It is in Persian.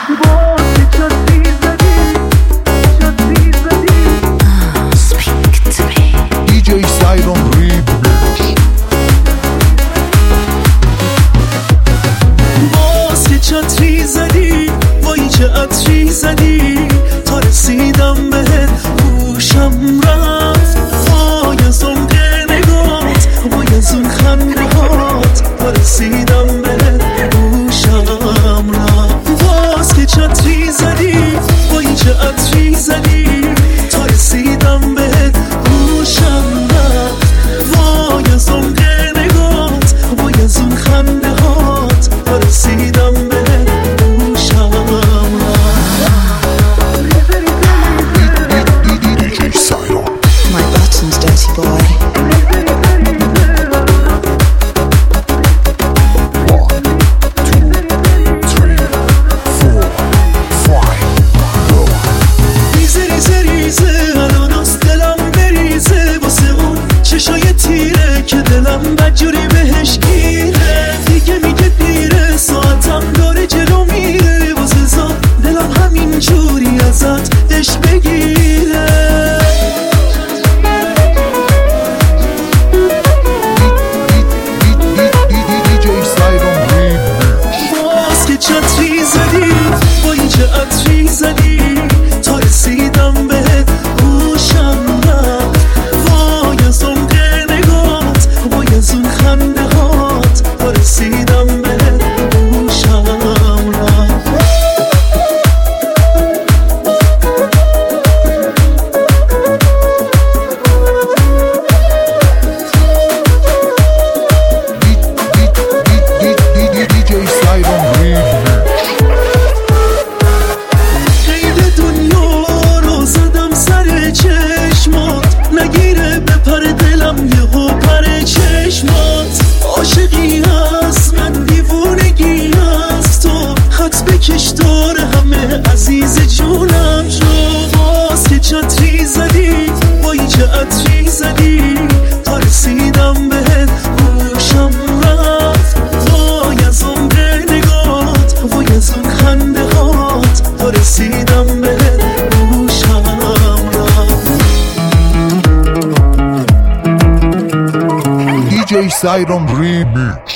چتری زدی وای چه عطری زدی تا رسیدم بهت گوشم رفت وای از اون نگات وای از اون خندهات تا رسیدم بهت گوشم رفت باز که چتری زدی وای چه عطری زدی تا رسیدم بهت گوشم رفت وای از اون نگات وای از اون خندهات تا رسیدم که دلم بدجوری بهش گیره دیگه میگه دیره ساعتم داره جلو میره واسه زاد دلم همین جوری ازت دش بگیره باز که چتری زدی وای چه عطری زدی تا رسیدم بهت گوشم رفت وای از اون از اون خنده هات تا رسیدم بهت گوشم رفت قید دنیا رو زدم سر چشمات نگیره بپر دلم یهو پر چشمات عاشقی هست من دیوونگی هست تو خط بکش داره همه عزیز جونم شو باز که چتری زدی وای چه عطری زدی تا رسیدم بهت گوشم رفت وای از اون نگات وای از اون خنده هات تا رسیدم بهت گوشم رفت DJ Siron Remix.